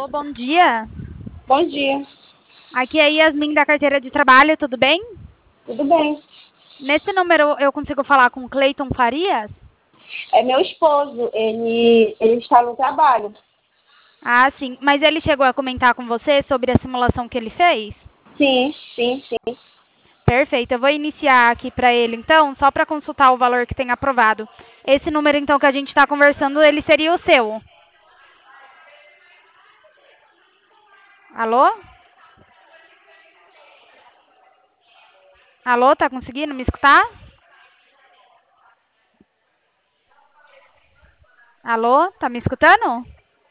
bom dia. Bom dia, Aqui é a Yasmin da carteira de trabalho, tudo bem? tudo bem? Nesse número eu consigo falar com o Cleiton Farias? É meu esposo, ele está no trabalho. Ah, sim. Mas ele chegou a comentar com você sobre a simulação que ele fez? Sim, sim, sim. Perfeito. Eu vou iniciar aqui para ele, então, só para consultar o valor que tem aprovado. Esse número, então, que a gente está conversando, ele seria o seu. Alô? Alô, tá conseguindo me escutar? Alô, tá me escutando?